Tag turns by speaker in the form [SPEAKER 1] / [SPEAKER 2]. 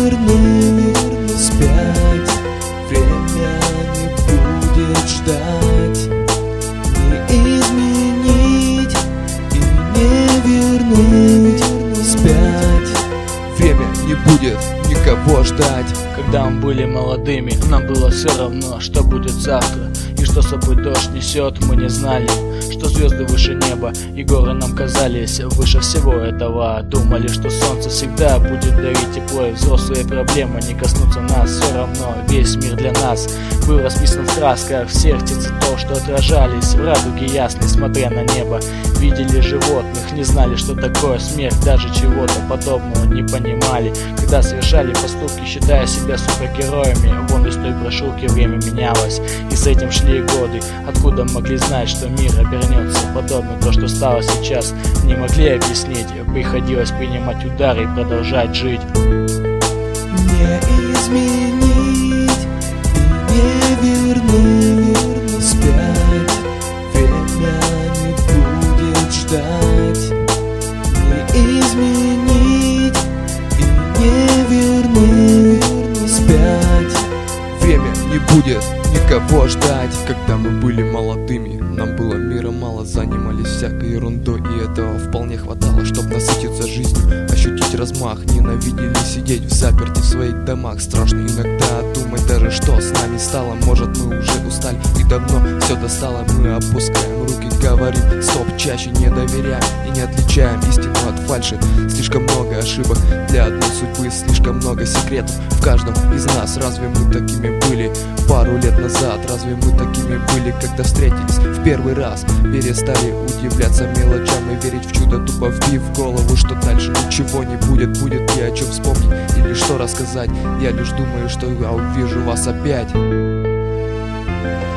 [SPEAKER 1] вернуть вспять. Время не будет ждать, не изменить и не вернуть вспять. Время не будет никого ждать.
[SPEAKER 2] Когда мы были молодыми, нам было все равно, что будет завтра и что с собой дождь несет, мы не знали, что звезды выше неба и горы нам казались выше всего этого. Думали, что солнце всегда будет дарить тепло, и взрослые проблемы не коснутся нас. Все равно весь мир для нас был расписан в красках, в сердце цветов, что отражались в радуге ясной, смотря на небо. Видели животных, не знали, что такое смерть, даже чего-то подобного не понимали, когда совершали поступки, считая себя супергероями. Вон из той брошюрки время менялось, и с этим шли годы. Откуда могли знать, что мир обернется подобно то, что стало сейчас? Не могли объяснить, приходилось принимать удары и продолжать жить.
[SPEAKER 1] Не изменить и не вернуть вспять. Время не будет ждать, не изменить и не вернуть вспять. Время не будет никого ждать. Когда мы были молодыми, нам было мира мало, занимались всякой ерундой, и этого вполне хватало, чтобы насытиться жизнью, ощутить размах. Ненавидели сидеть в заперти в своих домах. Страшно иногда думать даже, что с нами стало. Может, мы уже устали и давно все достало. Мы опускаем руки, говорим стоп, чаще не доверяем и не отличаем истину от фальши. Слишком много ошибок для одной судьбы, слишком много секретов в каждом из нас. Разве мы такими были пару лет назад? Разве мы такими были, когда встретились в первый раз? Перестали удивляться мелочам и верить в чудо, тупо вбив в голову, что дальше ничего не будет. Будет ли о чем вспомнить или что рассказать? Я лишь думаю, что я увижу вас опять.